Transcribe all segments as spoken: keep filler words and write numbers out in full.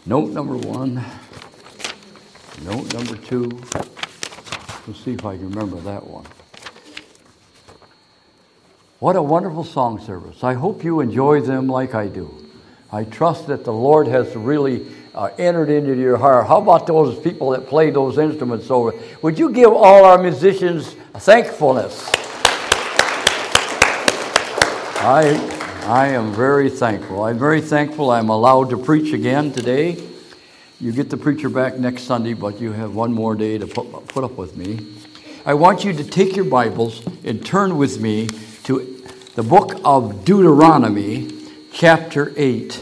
Note number one. Note number two. Let's see if I can remember that one. What a wonderful song service. I hope you enjoy them like I do. I trust that the Lord has really uh, entered into your heart. How about those people that play those instruments over? Would you give all our musicians thankfulness? I I am very thankful. I'm very thankful I'm allowed to preach again today. You get the preacher back next Sunday, but you have one more day to put, put up with me. I want you to take your Bibles and turn with me to the book of Deuteronomy, chapter eight.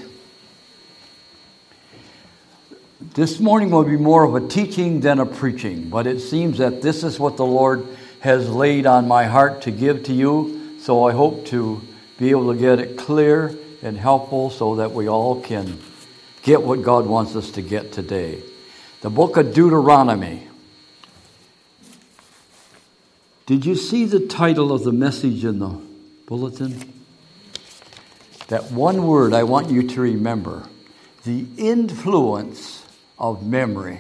This morning will be more of a teaching than a preaching, but it seems that this is what the Lord has laid on my heart to give to you, so I hope to be able to get it clear and helpful so that we all can get what God wants us to get today. The book of Deuteronomy. Did you see the title of the message in the bulletin? That one word I want you to remember. The influence of memory.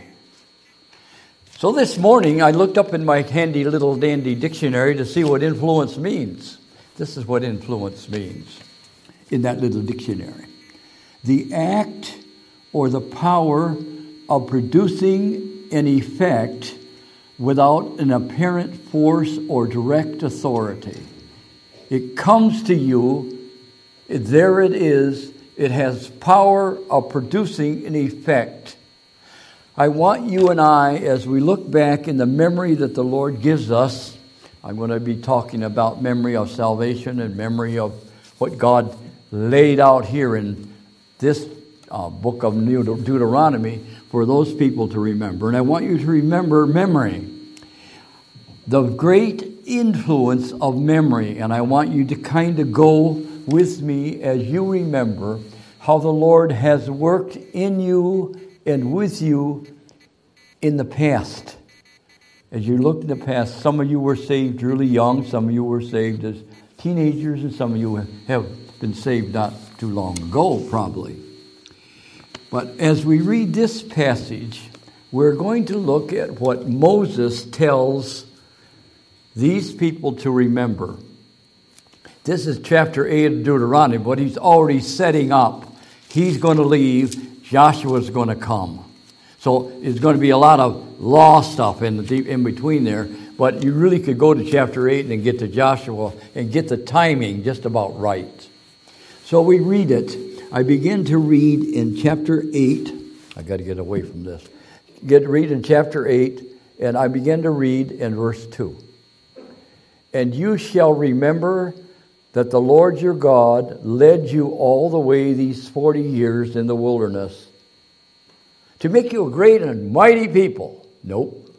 So this morning I looked up in my handy little dandy dictionary to see what influence means. This is what influence means in that little dictionary. The act or the power of producing an effect without an apparent force or direct authority. It comes to you, there it is, it has power of producing an effect. I want you and I, as we look back in the memory that the Lord gives us, I'm going to be talking about memory of salvation and memory of what God laid out here in this uh, book of Deuteronomy for those people to remember. And I want you to remember memory, the great influence of memory. And I want you to kind of go with me as you remember how the Lord has worked in you and with you in the past. As you look in the past, some of you were saved really young, some of you were saved as teenagers, and some of you have been saved not too long ago, probably. But as we read this passage, we're going to look at what Moses tells these people to remember. This is chapter eight of Deuteronomy, but he's already setting up. He's going to leave, Joshua's going to come. So there's going to be a lot of law stuff in the in between there, but you really could go to chapter eight and get to Joshua and get the timing just about right. So we read it. I begin to read in chapter eight. I got to get away from this. Get read in chapter eight, and I begin to read in verse two. And you shall remember that the Lord your God led you all the way these forty years in the wilderness, to make you a great and mighty people. Nope.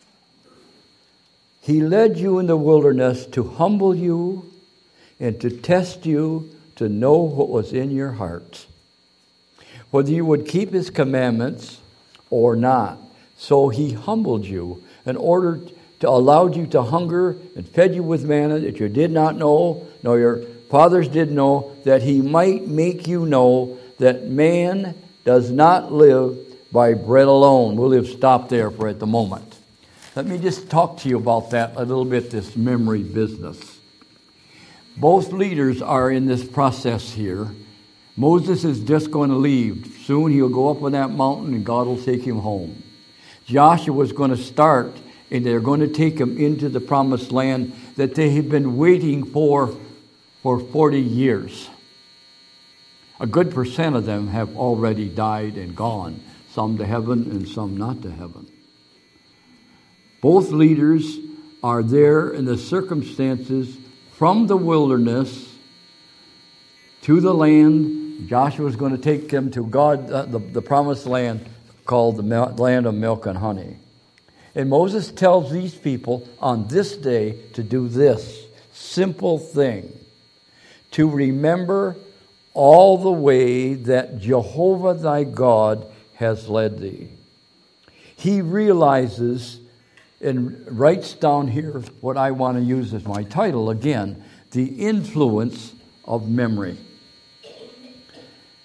He led you in the wilderness to humble you and to test you to know what was in your hearts, whether you would keep his commandments or not. So he humbled you in order to allow you to hunger and fed you with manna that you did not know, nor your fathers did know, that he might make you know that man does not live by bread alone. We'll have stopped there for at the moment. Let me just talk to you about that a little bit, this memory business. Both leaders are in this process here. Moses is just going to leave. Soon he'll go up on that mountain and God will take him home. Joshua is going to start, and they're going to take him into the promised land that they have been waiting for for forty years. A good percent of them have already died and gone. Some to heaven and some not to heaven. Both leaders are there in the circumstances from the wilderness to the land. Joshua is going to take them to God, uh, the, the promised land called the mel- land of milk and honey. And Moses tells these people on this day to do this simple thing, to remember all the way that Jehovah thy God has led thee. He realizes and writes down here what I want to use as my title again, the influence of memory.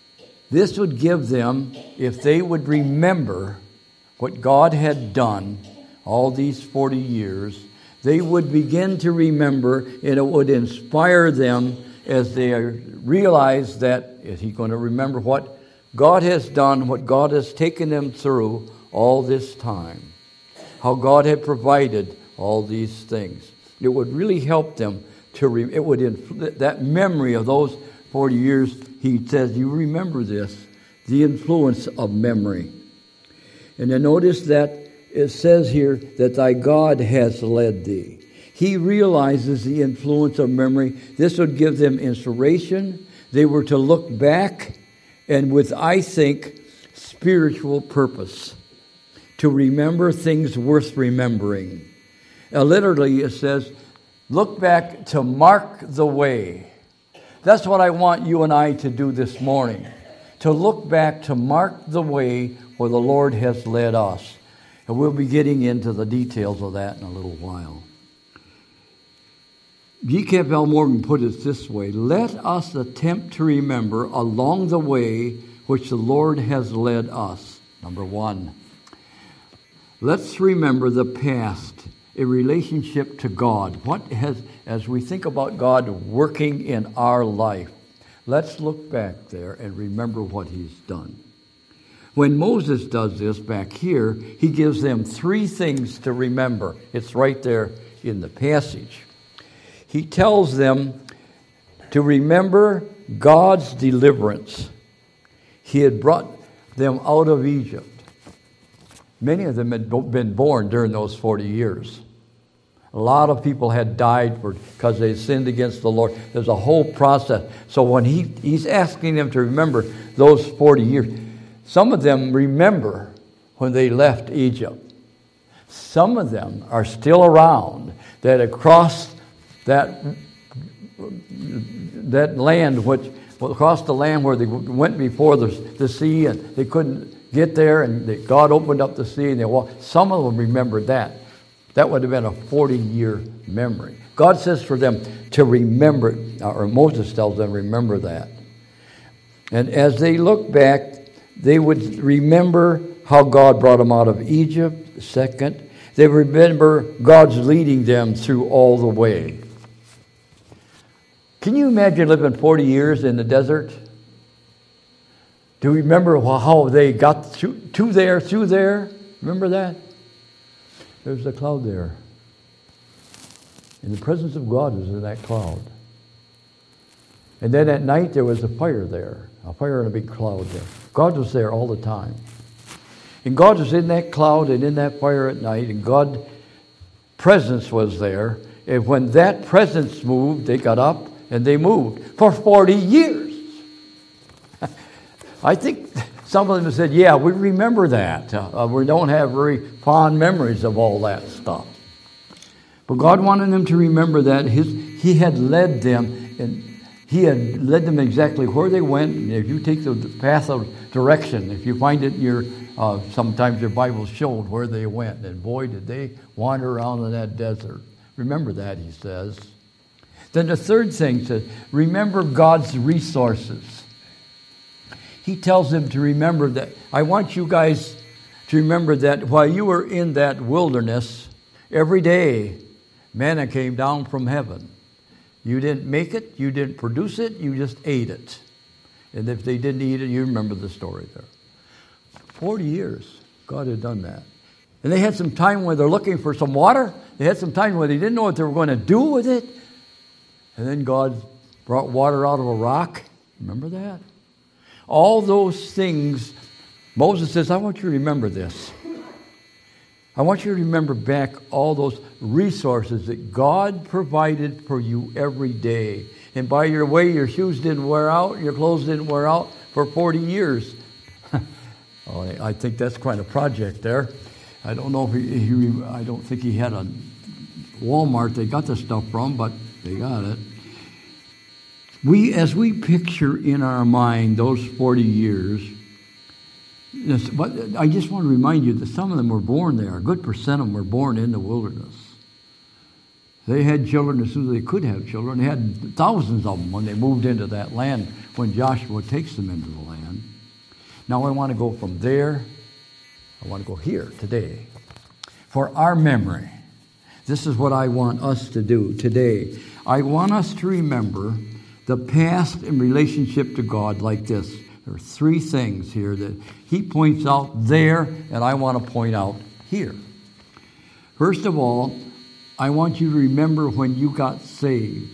This would give them, if they would remember what God had done all these forty years, they would begin to remember, and it would inspire them as they realize that, is he going to remember what God has done, what God has taken them through all this time, how God had provided all these things. It would really help them to, re- it would, infl- that memory of those forty years, he says, you remember this, the influence of memory. And then notice that it says here that thy God has led thee. He realizes the influence of memory. This would give them inspiration. They were to look back and with, I think, spiritual purpose, to remember things worth remembering. Now, literally, it says, look back to mark the way. That's what I want you and I to do this morning, to look back to mark the way where the Lord has led us. And we'll be getting into the details of that in a little while. G. Campbell Morgan put it this way: let us attempt to remember along the way which the Lord has led us. Number one, let's remember the past in relationship to God. What has, as we think about God working in our life, let's look back there and remember what he's done. When Moses does this back here, he gives them three things to remember. It's right there in the passage. He tells them to remember God's deliverance. He had brought them out of Egypt. Many of them had been born during those forty years. A lot of people had died because they sinned against the Lord. There's a whole process. So when he, he's asking them to remember those forty years, some of them remember when they left Egypt. Some of them are still around that across that that land, which across the land where they went before the, the sea, and they couldn't get there, and they, God opened up the sea, and they walked. Some of them remembered that. That would have been a forty-year memory. God says for them to remember, or Moses tells them, remember that. And as they look back, they would remember how God brought them out of Egypt. Second, they remember God's leading them through all the way. Can you imagine living forty years in the desert? Do you remember how they got to, to there, through there? Remember that? There's a cloud there. And the presence of God was in that cloud. And then at night there was a fire there. A fire and a big cloud there. God was there all the time. And God was in that cloud and in that fire at night. And God's presence was there. And when that presence moved, they got up and they moved for forty years. I think some of them said, yeah, we remember that. Uh, we don't have very fond memories of all that stuff. But God wanted them to remember that his, he had led them, and he had led them exactly where they went. And if you take the path of direction, if you find it in your, uh, sometimes your Bible showed where they went. And boy, did they wander around in that desert. Remember that, he says. Then the third thing says, remember God's resources. He tells them to remember that. I want you guys to remember that while you were in that wilderness, every day manna came down from heaven. You didn't make it, you didn't produce it, you just ate it. And if they didn't eat it, you remember the story there. Forty years, God had done that. And they had some time where they're looking for some water. They had some time where they didn't know what they were going to do with it. And then God brought water out of a rock. Remember that? All those things, Moses says, I want you to remember this. I want you to remember back all those resources that God provided for you every day. And by your way, your shoes didn't wear out, your clothes didn't wear out for forty years. Oh, I think that's quite a project there. I don't know if he, he, I don't think he had a Walmart they got the stuff from, but they got it. We, as we picture in our mind those forty years, this, but I just want to remind you that some of them were born there. A good percent of them were born in the wilderness. They had children as soon as they could have children. They had thousands of them when they moved into that land, when Joshua takes them into the land. Now I want to go from there, I want to go here today. For our memory, this is what I want us to do today. I want us to remember the past in relationship to God like this. There are three things here that he points out there, and I want to point out here. First of all, I want you to remember when you got saved.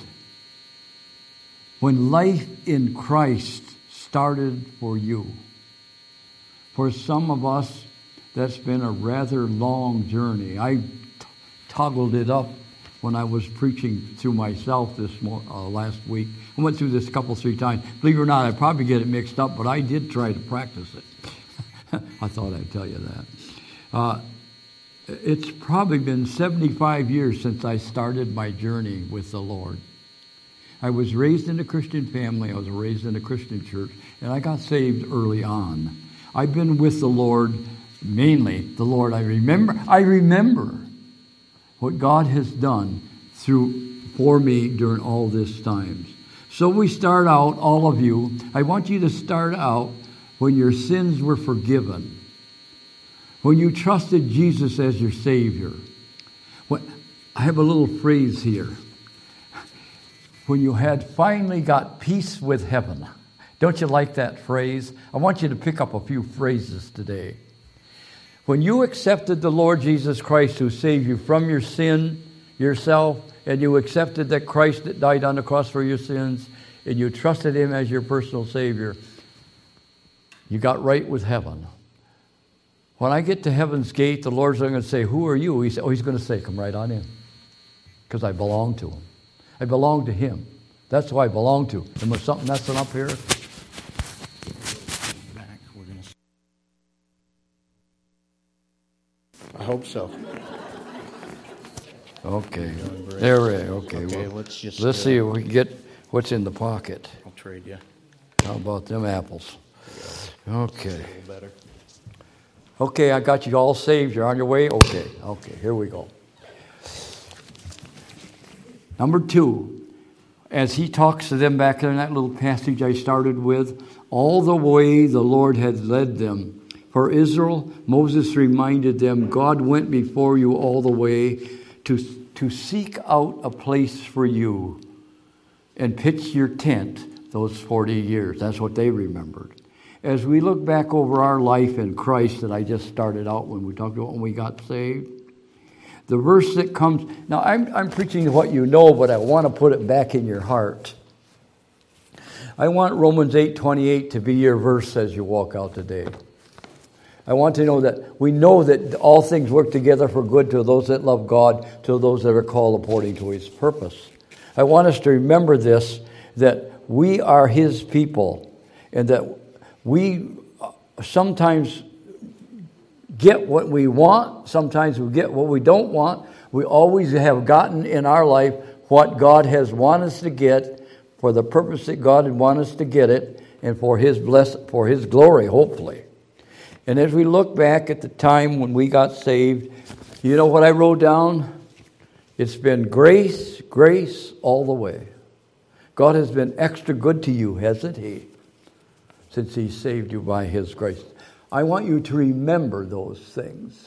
When life in Christ started for you. For some of us, that's been a rather long journey. I t- toggled it up when I was preaching through myself this mo- uh, last week. I went through this a couple, three times. Believe it or not, I probably get it mixed up, but I did try to practice it. I thought I'd tell you that. Uh, it's probably been seventy-five years since I started my journey with the Lord. I was raised in a Christian family. I was raised in a Christian church, and I got saved early on. I've been with the Lord, mainly the Lord. I remember, I remember what God has done through for me during all this times. So we start out, all of you, I want you to start out when your sins were forgiven. When you trusted Jesus as your Savior. When, I have a little phrase here. When you had finally got peace with heaven. Don't you like that phrase? I want you to pick up a few phrases today. When you accepted the Lord Jesus Christ who saved you from your sin, yourself, and you accepted that Christ that died on the cross for your sins, and you trusted Him as your personal Savior, you got right with heaven. When I get to heaven's gate, the Lord's not going to say, who are you? He said, oh, He's going to say, come right on in. Because I belong to Him. I belong to Him. That's who I belong to. And there's something messing up here. Back. We're gonna... I hope so. Okay. There we are. Okay. Okay, well, let's just... Let's uh, see if we can get what's in the pocket. I'll trade you. How about them apples? Okay. A little better. Okay, I got you all saved. You're on your way? Okay. Okay, here we go. Number two, as he talks to them back in that little passage I started with, all the way the Lord had led them. For Israel, Moses reminded them, God went before you all the way to, to seek out a place for you and pitch your tent those forty years. That's what they remembered. As we look back over our life in Christ that I just started out when we talked about when we got saved, the verse that comes... Now, I'm, I'm preaching what you know, but I want to put it back in your heart. I want Romans eight twenty-eight to be your verse as you walk out today. I want to know that we know that all things work together for good to those that love God, to those that are called according to His purpose. I want us to remember this, that we are His people, and that we sometimes get what we want. Sometimes we get what we don't want. We always have gotten in our life what God has wanted us to get for the purpose that God had wanted us to get it and for His bless, for His glory, hopefully. And as we look back at the time when we got saved, you know what I wrote down? It's been grace, grace all the way. God has been extra good to you, hasn't He? Since He saved you by His grace. I want you to remember those things.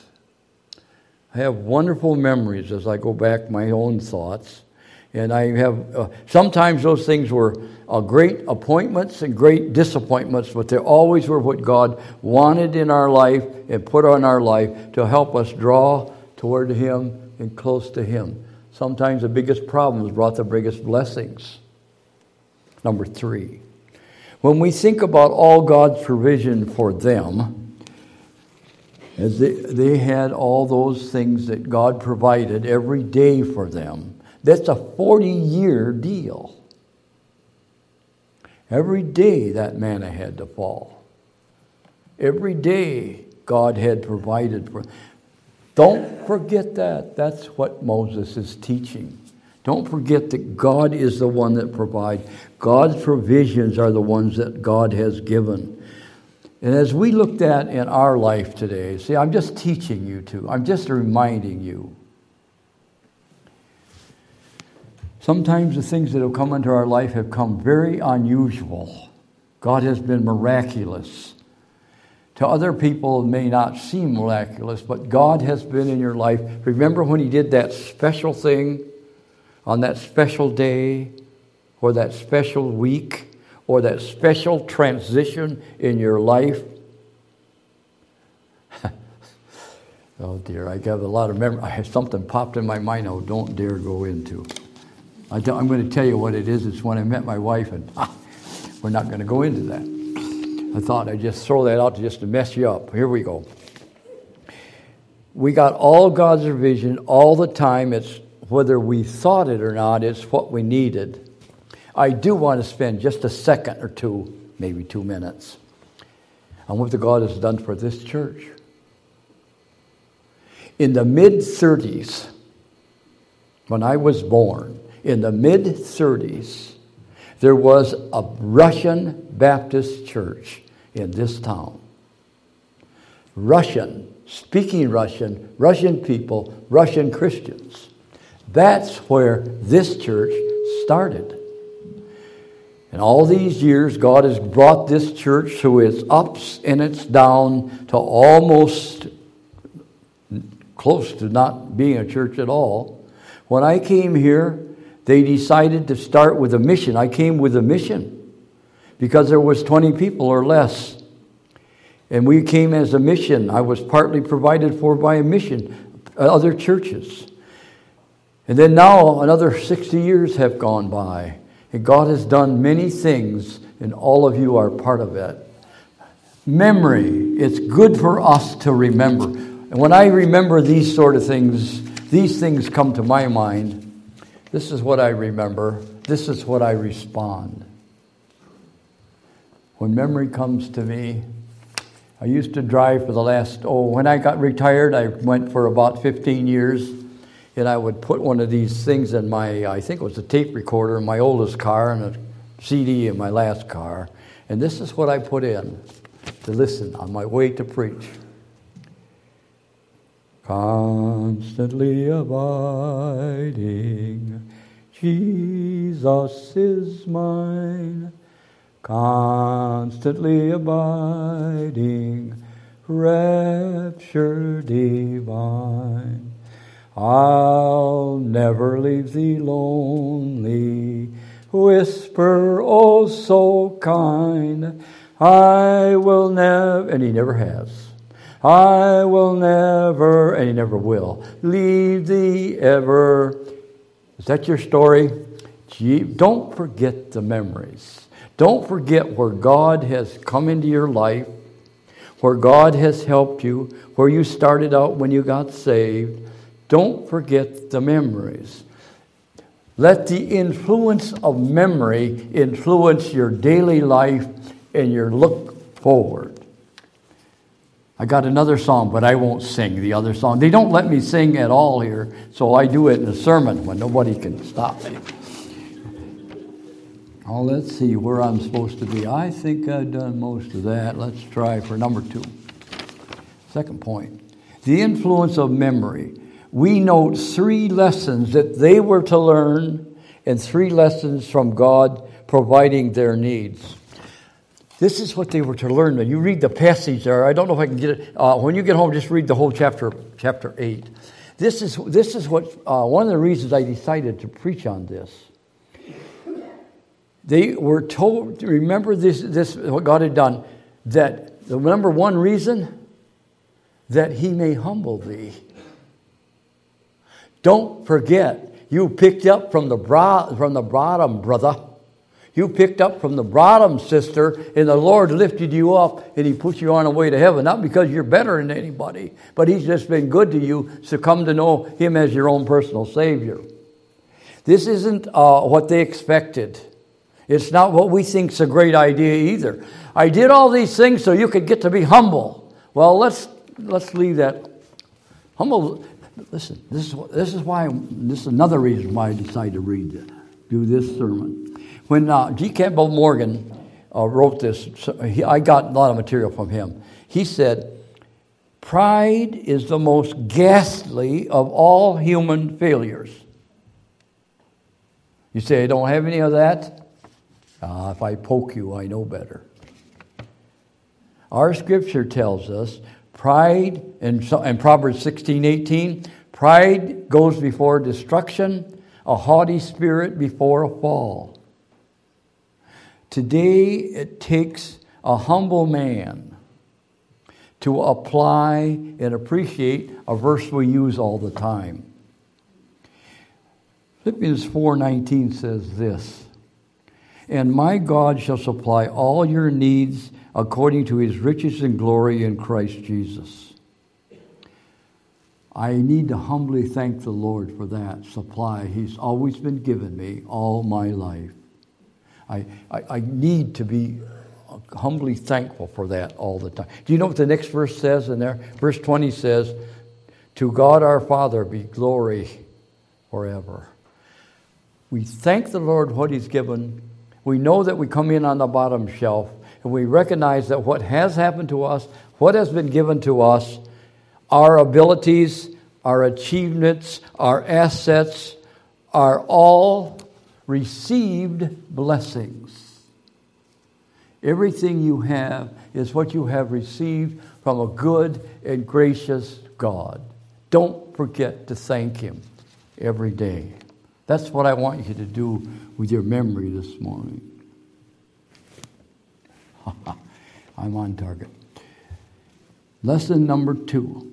I have wonderful memories as I go back my own thoughts. And I have, uh, sometimes those things were uh, great appointments and great disappointments, but they always were what God wanted in our life and put on our life to help us draw toward Him and close to Him. Sometimes the biggest problems brought the biggest blessings. Number three. When we think about all God's provision for them, as they, they had all those things that God provided every day for them, that's a forty-year deal. Every day that manna had to fall. Every day God had provided for them. Don't forget that. That's what Moses is teaching. Don't forget that God is the one that provides. God's provisions are the ones that God has given. And as we looked at in our life today, see, I'm just teaching you to. I'm just reminding you. Sometimes the things that have come into our life have come very unusual. God has been miraculous. To other people, it may not seem miraculous, but God has been in your life. Remember when He did that special thing on that special day, or that special week, or that special transition in your life? Oh dear, I have a lot of memory. I have something popped in my mind I don't dare go into. I don't, I'm going to tell you what it is. It's when I met my wife, and ah, we're not going to go into that. I thought I'd just throw that out just to mess you up. Here we go. We got all God's provision all the time. It's whether we thought it or not, it's what we needed. I do want to spend just a second or two, maybe two minutes, on what the God has done for this church. In the mid-thirties, when I was born, in the mid-thirties, there was a Russian Baptist church in this town. Russian, speaking Russian, Russian people, Russian Christians. That's where this church started. And all these years, God has brought this church through its ups and its downs to almost close to not being a church at all. When I came here, they decided to start with a mission. I came with a mission because there was twenty people or less. And we came as a mission. I was partly provided for by a mission, other churches. And then now another sixty years have gone by. And God has done many things, and all of you are part of it. Memory. It's good for us to remember. And when I remember these sort of things, these things come to my mind. This is what I remember. This is what I respond. When memory comes to me, I used to drive for the last, oh, when I got retired, I went for about fifteen years. And I would put one of these things in my, I think it was a tape recorder in my oldest car and a C D in my last car. And this is what I put in to listen on my way to preach. Constantly abiding, Jesus is mine. Constantly abiding, rapture divine. I'll never leave thee lonely. Whisper, oh so kind. I will never, and he never has. I will never, and he never will, leave thee ever. Is that your story? Gee, don't forget the memories. Don't forget where God has come into your life, where God has helped you, where you started out when you got saved. Don't forget the memories. Let the influence of memory influence your daily life and your look forward. I got another song, but I won't sing the other song. They don't let me sing at all here, so I do it in a sermon when nobody can stop me. Oh, let's see where I'm supposed to be. I think I've done most of that. Let's try for number two. Second point. The influence of memory. We note three lessons that they were to learn and three lessons from God providing their needs. This is what they were to learn. You read the passage there. I don't know if I can get it. Uh, when you get home, just read the whole chapter, chapter eight. This is this is what uh, one of the reasons I decided to preach on this. They were told. Remember this. This what God had done. That the number one reason that He may humble thee. Don't forget, you picked up from the bro- from the bottom, brother. You picked up from the bottom, sister, and the Lord lifted you up and He put you on the way to heaven. Not because you're better than anybody, but He's just been good to you, so come to know Him as your own personal Savior. This isn't uh, what they expected. It's not what we think is a great idea either. I did all these things so you could get to be humble. Well, let's let's leave that. Humble. Listen, this is this is why this is another reason why I decided to read this, do this sermon. When uh, G. Campbell Morgan uh, wrote this, he, I got a lot of material from him. He said, "Pride is the most ghastly of all human failures." You say, "I don't have any of that." Uh, if I poke you, I know better. Our scripture tells us pride, and in Proverbs sixteen eighteen, pride goes before destruction, a haughty spirit before a fall. Today it takes a humble man to apply and appreciate a verse we use all the time. Philippians four nineteen says this, "And my God shall supply all your needs according to his riches and glory in Christ Jesus." I need to humbly thank the Lord for that supply He's always been giving me all my life. I, I, I need to be humbly thankful for that all the time. Do you know what the next verse says in there? Verse twenty says, "To God our Father be glory forever." We thank the Lord what He's given. We know that we come in on the bottom shelf, and we recognize that what has happened to us, what has been given to us, our abilities, our achievements, our assets, are all received blessings. Everything you have is what you have received from a good and gracious God. Don't forget to thank Him every day. That's what I want you to do with your memory this morning. I'm on target. Lesson number two.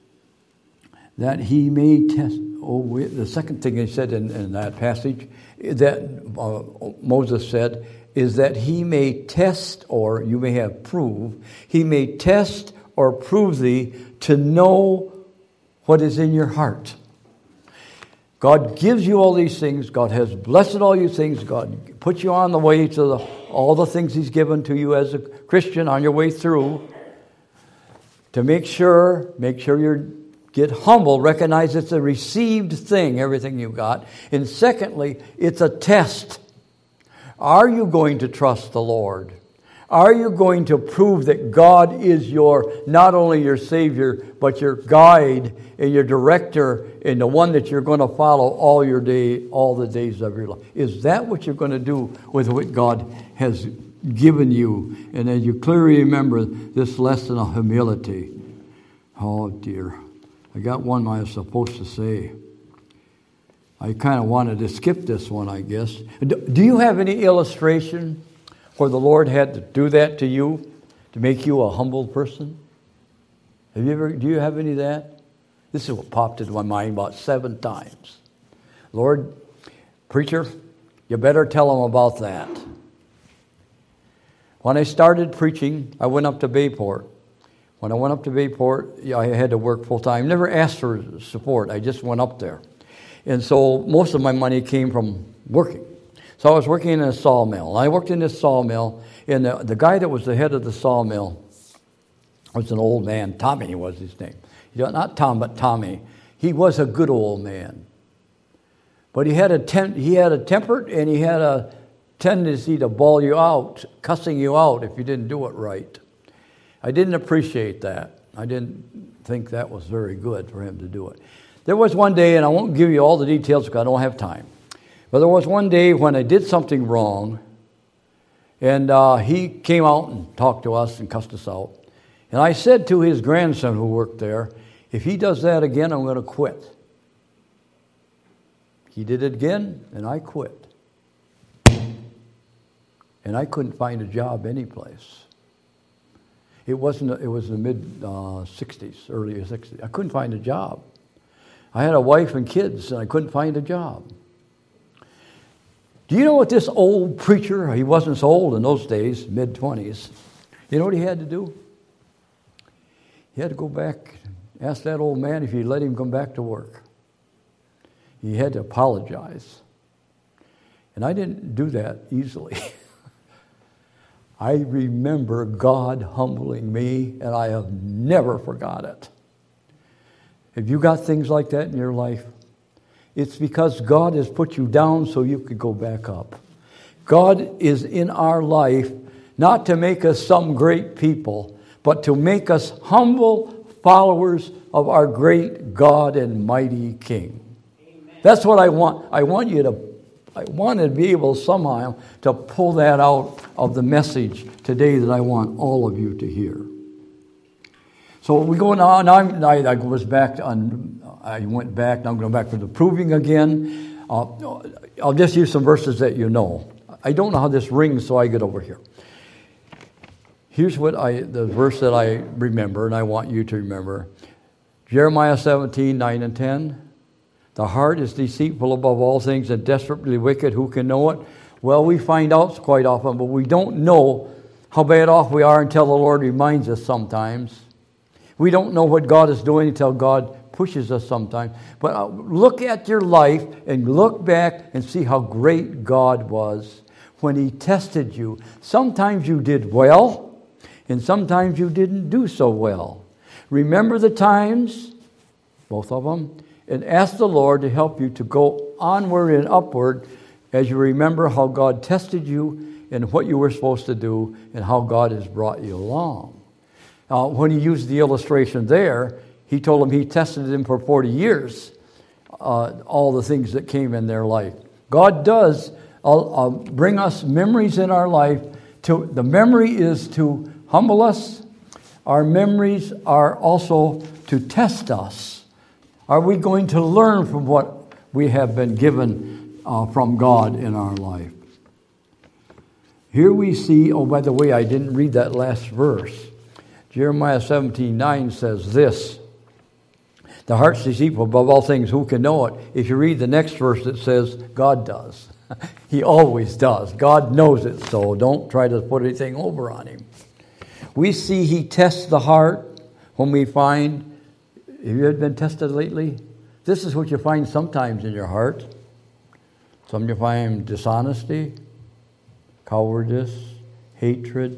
That he may test. Oh, we, the second thing he said in, in that passage that uh, Moses said is that he may test, or you may have proved, he may test or prove thee to know what is in your heart. God gives you all these things. God has blessed all these things. God puts you on the way to the, all the things He's given to you as a Christian on your way through. To make sure, make sure you get humble. Recognize it's a received thing, everything you got. And secondly, it's a test. Are you going to trust the Lord? Are you going to prove that God is your, not only your Savior, but your guide and your director and the one that you're going to follow all your day, all the days of your life? Is that what you're going to do with what God has given you? And as you clearly remember this lesson of humility. Oh dear. I got one I was supposed to say. I kind of wanted to skip this one, I guess. Do you have any illustration where the Lord had to do that to you to make you a humble person? Have you ever? Do you have any of that? This is what popped into my mind about seven times. Lord, preacher, you better tell them about that. When I started preaching, I went up to Bayport. When I went up to Bayport, I had to work full time. Never asked for support. I just went up there. And so most of my money came from working. So I was working in a sawmill. I worked in this sawmill, and the, the guy that was the head of the sawmill was an old man. Tommy was his name. You know, not Tom, but Tommy. He was a good old man. But he had a tem- he had a temper, and he had a tendency to bawl you out, cussing you out if you didn't do it right. I didn't appreciate that. I didn't think that was very good for him to do it. There was one day, and I won't give you all the details because I don't have time, but there was one day when I did something wrong, and uh, he came out and talked to us and cussed us out. And I said to his grandson who worked there, if he does that again, I'm going to quit. He did it again, and I quit. And I couldn't find a job anyplace. It wasn't. It was the mid uh, sixties, early sixties. I couldn't find a job. I had a wife and kids, and I couldn't find a job. Do you know what this old preacher, he wasn't so old in those days, mid-twenties, you know what he had to do? He had to go back, ask that old man if he'd let him come back to work. He had to apologize. And I didn't do that easily. I remember God humbling me, and I have never forgot it. Have you got things like that in your life? It's because God has put you down so you could go back up. God is in our life not to make us some great people, but to make us humble followers of our great God and mighty King. Amen. That's what I want. I want you to I wanted to be able somehow to pull that out of the message today that I want all of you to hear. So we go now, and I'm, I, I was back on, I went back, now I'm going back to the proving again. Uh, I'll just use some verses that you know. I don't know how this rings, so I get over here. Here's what I, the verse that I remember, and I want you to remember. Jeremiah seventeen, nine and ten. The heart is deceitful above all things and desperately wicked. Who can know it? Well, we find out quite often, but we don't know how bad off we are until the Lord reminds us sometimes. We don't know what God is doing until God pushes us sometimes. But look at your life and look back and see how great God was when He tested you. Sometimes you did well, and sometimes you didn't do so well. Remember the times, both of them, and ask the Lord to help you to go onward and upward as you remember how God tested you and what you were supposed to do and how God has brought you along. Uh, when he used the illustration there, he told them he tested them for forty years, uh, all the things that came in their life. God does uh, uh, bring us memories in our life. To, the memory is to humble us. Our memories are also to test us. Are we going to learn from what we have been given uh, from God in our life? Here we see, oh, by the way, I didn't read that last verse. Jeremiah seventeen nine says this, the heart's deceitful above all things, who can know it? If you read the next verse, it says, God does. He always does. God knows it, so don't try to put anything over on Him. We see He tests the heart when we find, have you been tested lately? This is what you find sometimes in your heart. Some you find dishonesty, cowardice, hatred,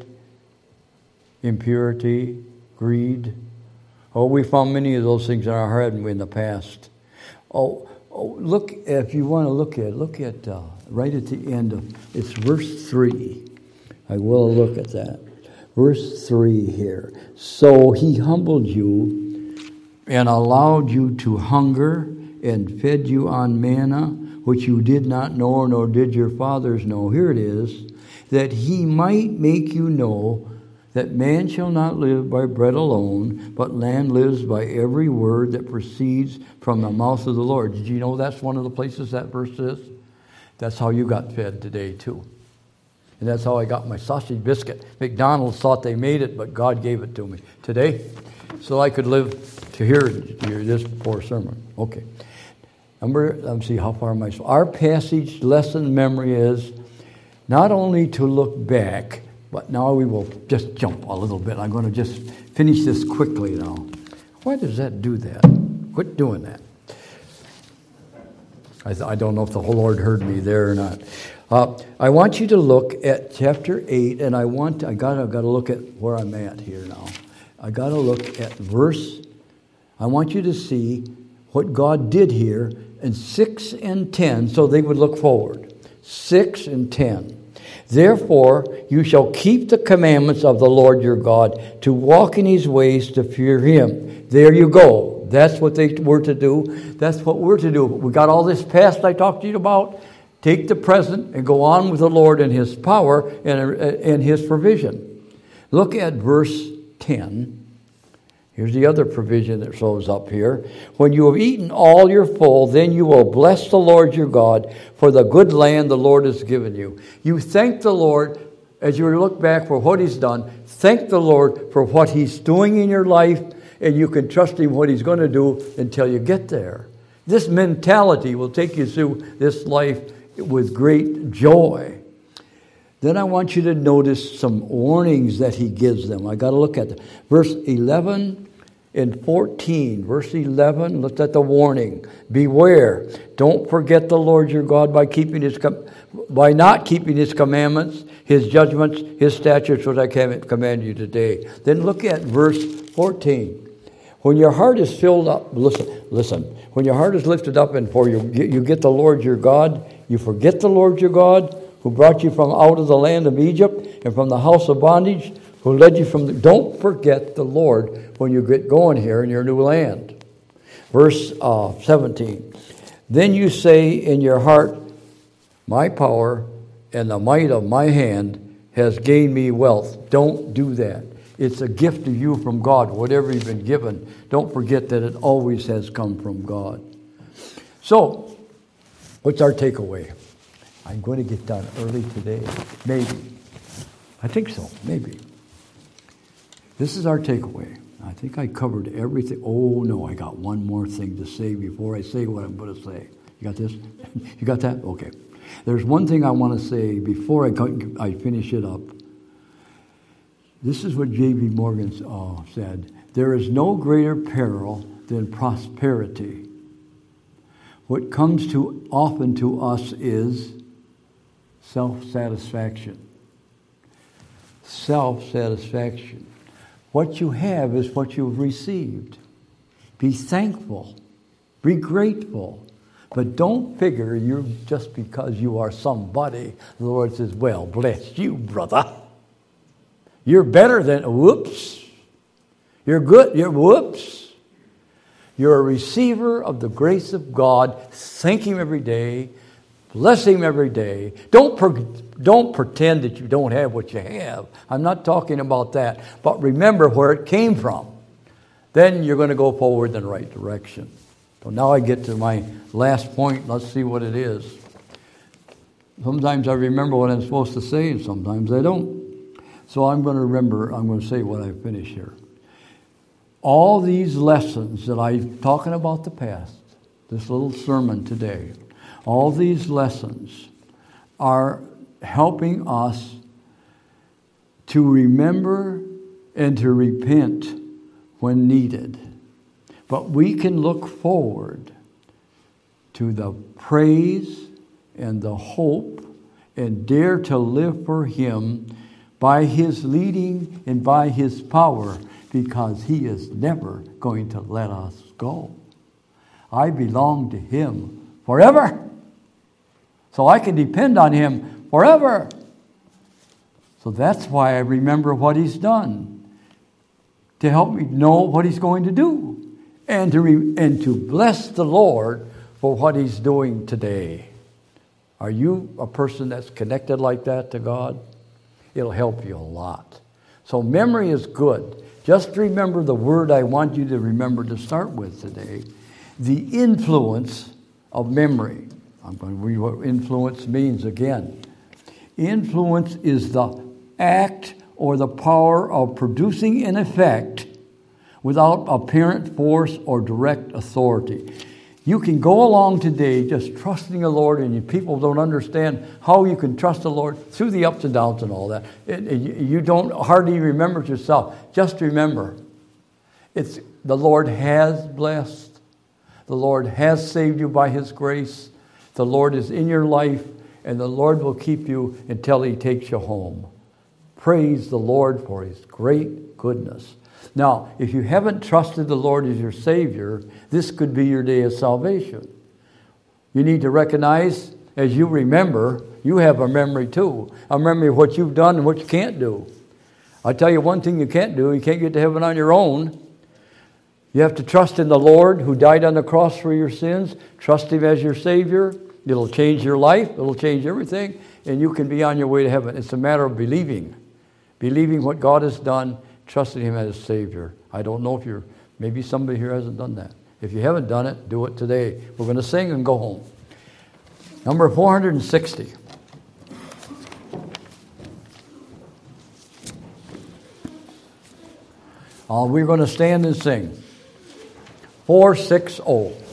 impurity, greed. Oh, we found many of those things in our heart in the past. Oh, oh look, if you want to look at, look at uh, right at the end of, it's verse three. I will look at that. Verse three here. So He humbled you and allowed you to hunger and fed you on manna, which you did not know, nor did your fathers know. Here it is, that He might make you know that man shall not live by bread alone, but man lives by every word that proceeds from the mouth of the Lord. Did you know that's one of the places that verse is? That's how you got fed today, too. And that's how I got my sausage biscuit. McDonald's thought they made it, but God gave it to me today, so I could live to hear, to hear this poor sermon. Okay. Number, let me see, how far am I? So our passage lesson memory is not only to look back, but now we will just jump a little bit. I'm going to just finish this quickly now. Why does that do that? Quit doing that. I, th- I don't know if the Lord heard me there or not. Uh, I want you to look at chapter eight, and I want to, I got I got to look at where I'm at here now. I got to look at verse. I want you to see what God did here in six and ten, so they would look forward. Six and ten. Therefore, you shall keep the commandments of the Lord your God, to walk in His ways, to fear Him. There you go. That's what they were to do. That's what we're to do. We got all this past I talked to you about. Take the present and go on with the Lord and His power and, and His provision. Look at verse ten. Here's the other provision that shows up here. When you have eaten all your full, then you will bless the Lord your God for the good land the Lord has given you. You thank the Lord as you look back for what He's done. Thank the Lord for what He's doing in your life, and you can trust Him what He's going to do until you get there. This mentality will take you through this life with great joy. Then I want you to notice some warnings that He gives them. I got to look at them. Verse eleven and fourteen. Verse eleven, look at the warning. Beware, don't forget the Lord your God by keeping His com- by not keeping His commandments, His judgments, His statutes, which I command you today. Then look at verse fourteen. When your heart is filled up, listen, listen. When your heart is lifted up and for you, you get the Lord your God, you forget the Lord your God, who brought you from out of the land of Egypt and from the house of bondage, who led you from the... Don't forget the Lord when you get going here in your new land. Verse uh, seventeen. Then you say in your heart, My power and the might of my hand has gained me wealth. Don't do that. It's a gift to you from God. Whatever you've been given, don't forget that it always has come from God. So, what's our takeaway? I'm going to get done early today. Maybe. I think so. Maybe. This is our takeaway. I think I covered everything. Oh, no, I got one more thing to say before I say what I'm going to say. You got this? You got that? Okay. There's one thing I want to say before I, I finish it up. This is what J B. Morgan uh, said. There is no greater peril than prosperity. What comes too often to us is self-satisfaction. Self-satisfaction. What you have is what you've received. Be thankful. Be grateful. But don't figure you're just because you are somebody, the Lord says, well, bless you, brother. You're better than, whoops. You're good, you're whoops. You're a receiver of the grace of God. Thank Him every day. Bless Him every day. Don't, per, don't pretend that you don't have what you have. I'm not talking about that. But remember where it came from. Then you're going to go forward in the right direction. So now I get to my last point. Let's see what it is. Sometimes I remember what I'm supposed to say, and sometimes I don't. So I'm going to remember, I'm going to say what I finish here. All these lessons that I'm talking about the past, this little sermon today, all these lessons are helping us to remember and to repent when needed. But we can look forward to the praise and the hope and dare to live for Him by His leading and by His power, because He is never going to let us go. I belong to Him forever. So I can depend on Him forever. So that's why I remember what He's done, to help me know what He's going to do. And to, re- and to bless the Lord for what He's doing today. Are you a person that's connected like that to God? It'll help you a lot. So memory is good. Just remember the word I want you to remember to start with today. The influence of memory. I'm going to read what influence means again. Influence is the act or the power of producing an effect without apparent force or direct authority. You can go along today just trusting the Lord, and you people don't understand how you can trust the Lord through the ups and downs and all that. It, it, you don't hardly remember it yourself. Just remember, it's the Lord has blessed. The Lord has saved you by His grace. The Lord is in your life, and the Lord will keep you until He takes you home. Praise the Lord for His great goodness. Now, if you haven't trusted the Lord as your Savior, this could be your day of salvation. You need to recognize, as you remember, you have a memory too. A memory of what you've done and what you can't do. I'll tell you one thing you can't do. You can't get to heaven on your own. You have to trust in the Lord who died on the cross for your sins. Trust Him as your Savior. It'll change your life. It'll change everything. And you can be on your way to heaven. It's a matter of believing. Believing what God has done. Trusting Him as Savior. I don't know if you're, maybe somebody here hasn't done that. If you haven't done it, do it today. We're going to sing and go home. Number four hundred sixty. Uh, we're going to stand and sing. four sixty.